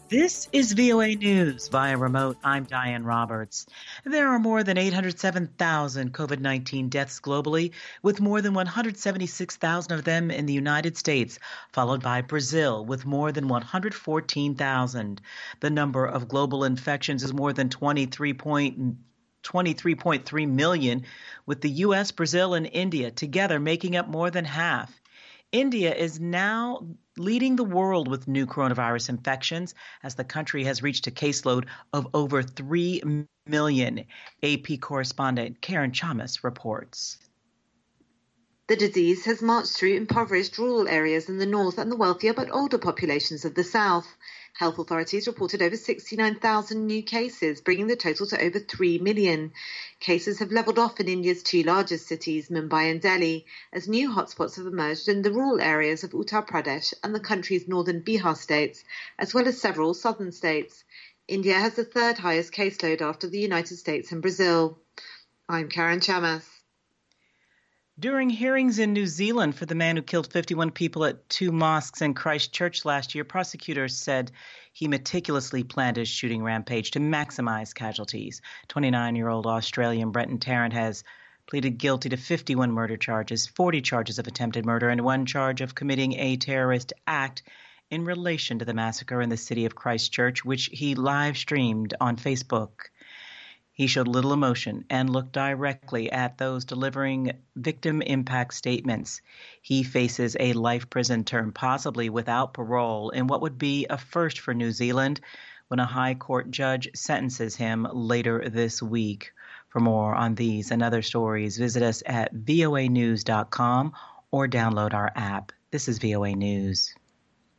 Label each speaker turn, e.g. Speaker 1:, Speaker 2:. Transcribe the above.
Speaker 1: This is VOA News via remote. I'm Diane Roberts. There are more than 807,000 COVID-19 deaths globally, with more than 176,000 of them in the United States, followed by Brazil with more than 114,000. The number of global infections is more than 23.3 million, with the U.S., Brazil, and India together making up more than half. India is now leading the world with new coronavirus infections as the country has reached a caseload of over 3 million. AP correspondent Karen Chamas reports.
Speaker 2: The disease has marched through impoverished rural areas in the north and the wealthier but older populations of the south. Health authorities reported over 69,000 new cases, bringing the total to over 3 million. Cases have levelled off in India's two largest cities, Mumbai and Delhi, as new hotspots have emerged in the rural areas of Uttar Pradesh and the country's northern Bihar states, as well as several southern states. India has the third highest caseload after the United States and Brazil. I'm Karen Chamas.
Speaker 1: During hearings in New Zealand for the man who killed 51 people at two mosques in Christchurch last year, prosecutors said he meticulously planned his shooting rampage to maximize casualties. 29-year-old Australian Brenton Tarrant has pleaded guilty to 51 murder charges, 40 charges of attempted murder, and one charge of committing a terrorist act in relation to the massacre in the city of Christchurch, which he live-streamed on Facebook. He showed little emotion and looked directly at those delivering victim impact statements. He faces a life prison term, possibly without parole, in what would be a first for New Zealand when a high court judge sentences him later this week. For more on these and other stories, visit us at voanews.com or download our app. This is VOA News.